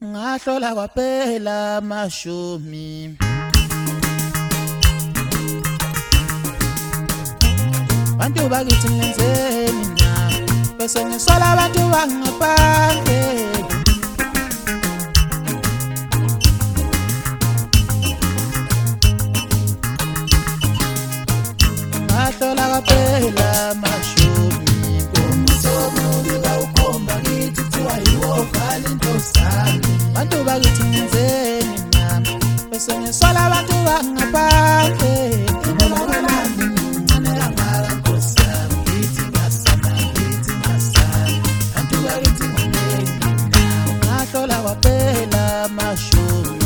ngahlola kwaphela amashumi bantu bakithi ngenzeni na bese ngisola abantu bangaphandle ngahlola kwaphela amashumi bantu bakithi ngenzeni nami bese ngisola abantu bangaphandle ngahlola kwaphela amashumi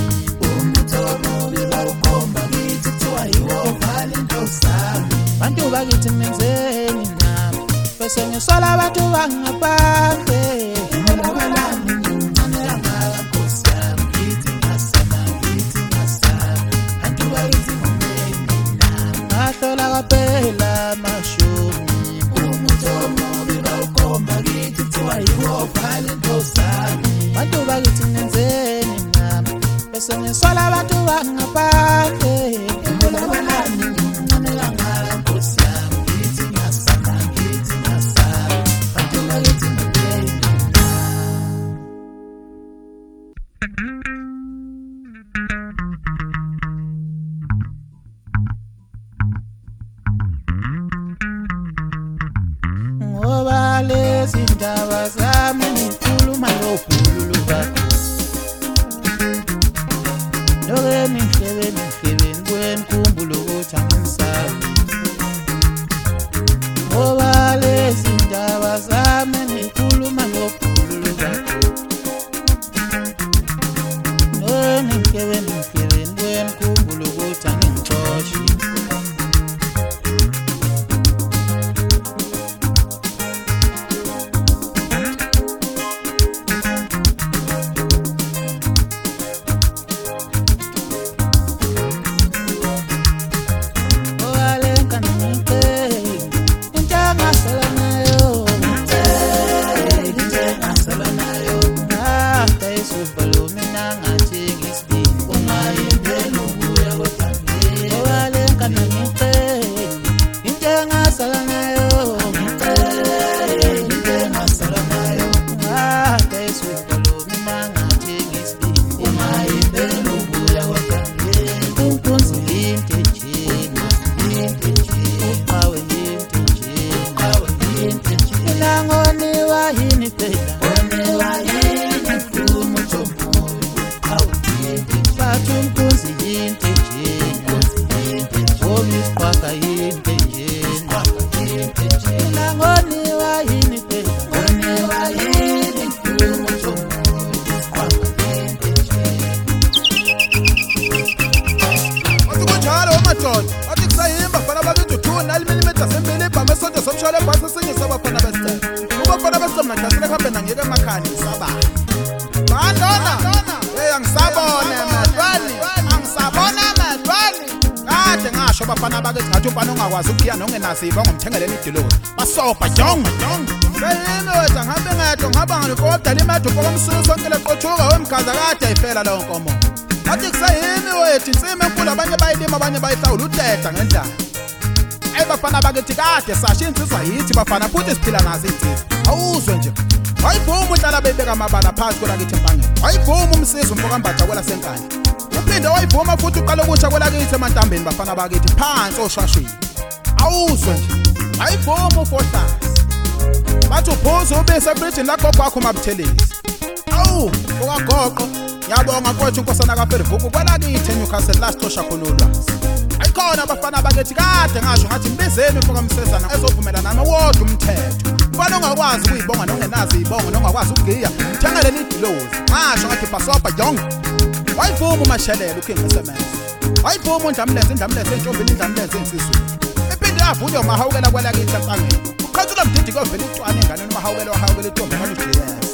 bantu bakithi ngenzeni nami bese ngisola abantu bangaphandle ngahlola kwaphela amashumi bantu bakithi ngenzeni nami bese ngisola abantu bangaphandle ngoba lezi ndaba zami ngikhuluma ngokhulu bakho lokeni ngihlebeni kwenkumbulo ukuthi angisazi ngoba lezi ndaba zami ngikhuluma ngokhulu bakho lokeni ngihlebeni kwenkumbulo ukuthi angixoshi bafana bakithi ngathi umfana ongakwazi ukuya nongenasiba ngomthengeleni idiloni basopa jonga beyini wethu ngihambe ngedwa ngihamba ngalikodwa limethu komsulu sonke leqothuka wemgaza kade ayifela leyo nkomo athi kusayini wethu insima enkulu abanye bayilima abanye bayihlawula uteta ngendlela bafana bakithi kade sasha insizwa yithi bafana futhi siphila nazo insizwa awuzwe nje wayivuma uhlala bebeka amabala phansi kwelakithi empangeni wayivuma umsizi umfokambatha kwela senkandla uphinde wayivuma futhi uqala ukusha kwelakithi emantambeni bafana bakithi phansi oshwashwini awuzwe nje wayivuma ufohlasi bathi uphuza ubisi ebridgini lakho kwakho mabuthelezi awu ukagoqo ngiyabonga mfowethu inkosana kaFerivuku kwelakithi eNewcastle last osha khona ulwazi ayikhona abafana bakithi kade ngasho ngathi mbizeni ufokamsezana ezovumela nami wodwa umthetho mfana ongakwazi ukuyibonga nongenazi ibongo nongakwazi ukugiya thengele nidilozi ngasho ngathi basopa jonga wayivuma umashelela ukhingisemenza wayivuma undlamleze entombini indlamleze ensizweni ephinde yavunywa mahawukela kwelakithi empangeni uqhathula mdidi kovela icwane enganeni mahawukela intombi kaJS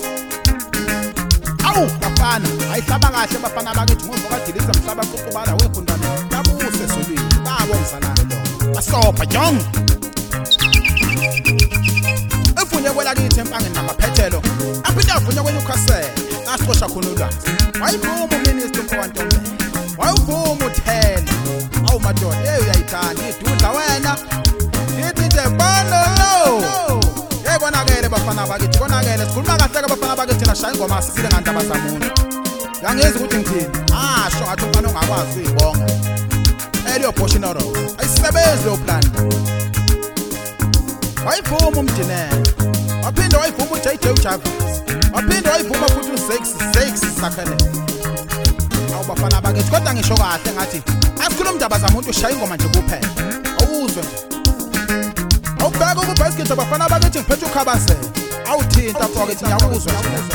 awu bafana ayihlaba kahle bafana bakithi ngoba kadiliza mhlaba kuqubala wefundana tabuse esolweni babo mzalane lo basopa jonga efunye kwelakithi empangeni namaphethelo aphinde avunywa kweNewcastle last usicosha khona ulwazi wayivuma uminister uMpokantombe wayuvuma uthela awu madoda uyayithanda idudla wena ngithi bano no konakele bafana bakithi konakele sikhuluma kahle ke bafana bakithi nashaya ingoma sisile ngandaba zamuntu yangezi ukuthi ngithini asho ngathi umfana ongakwazi uyibonga eliyo portionoro ayisebenzi lo plan wayivuma umdinela waphinda wayivuma uJJ uJavis waphinda wayivuma futhi u6 sakhele awu bafana bakithi kodwa ngisho kahle ngathi asikhuluma indaba zamuntu ushaya ingoma nje kuphela awuzwe nje awubheka ukubhasiketi abafana bakithi ngiphethe ukhabase awuthinta mfowethu ngiyakuzwa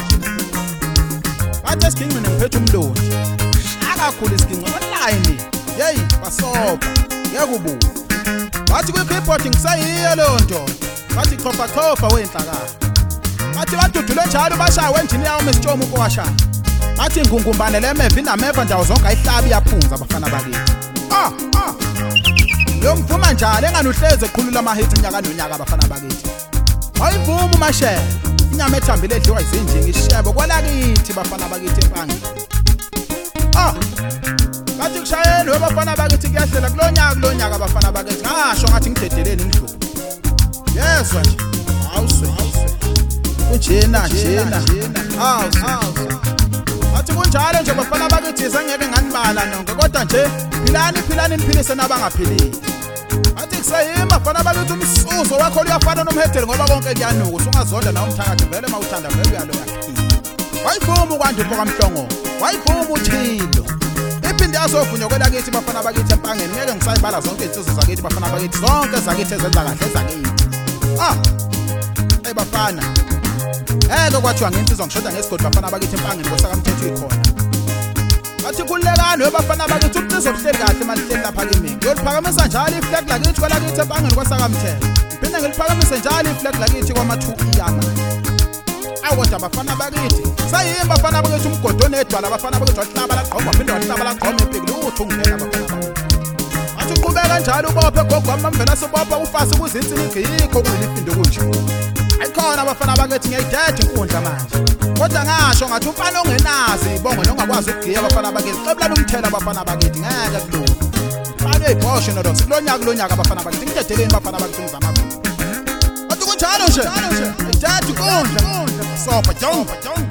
bathi esigingqini ngiphethe umlonji akakhulu isigingqi online hey basoba ngekubu bathi kwi-keyboard ngisayiyo leyo nto bathi chofa wenhlakala bathi badudule njalo bashaya wenjiniya uMstshomo ukwashaya bathi ngungumbane lemeva inameva ndawo zonke ayihlabi iyaphunza abafana bakithi yomvuma njalo enganuhleze eqhulula ama-hits unyaka nonyaka abafana bakithi wayivuma umashela inyama ethambile edliwa izinjingi ishebo kwalakithi bafana bakithi empangeni bathi kushayeni webafana bakithi kuyahlela kulo nyaka abafana bakithi ngasho ngathi ngidedeleni ngidlula yezwa nje awuswe kunjena bathi kunjalo nje bafana bakithi zangeke nganibala nonke kodwa nje philani niphilise nabangaphilile athi kusayima bafana bakithi umsuzo wakho uyafana nomhedeli ngoba konke kuyanuka usungazonda nawo umthakathi vele mawuthanda vele uyaloya wayivuma ukwanda uMpokamhlongo wayivuma uThilo iphinde yazovunywa kwelakithi bafana bakithi empangeni ngeke ngisayibala zonke izinsizwa zakithi bafana bakithi zonke zakithi ezenza kahle zakithi bafana kwathiwa ngensizwa ngishoda ngesigodi bafana bakithi empangeni kosakamthetho ikhona bathi kulekani webafana bakithi umnizo obuhleli kahle malihleli lapha kimi ngiyoliphakamisa njalo iflag lakithi kwelakithi empangeni kosakamthetho phinde ngiliphakamisa njalo iflag lakithi kwama-2 iyama awodwa bafana bakithi sayimi bafana bakithi umgodo onedwala bafana bakithi wahlaba lagqoma phinde wahlaba lagqoma empikile uthi ungena bafana bakithi athi uqhubeka njalo ubophe gogwami mamvela sobopha ufase ukuzinsinika yikho kuyilifindo kunje ayikhona abafana bakithi ngiyayideda inkundla manje kodwa ngasho ngathi umfana ongenazi ibongo nongakwazi ukugiya abafana bakithi xebulani umthela abafana bakithi ngeke kulunga mfana eyibhoshe nodox kulo nyaka abafana bakithi ngidedeleni bafana bakithi ngizama athi kunjalo nje ayideda inkundla sopa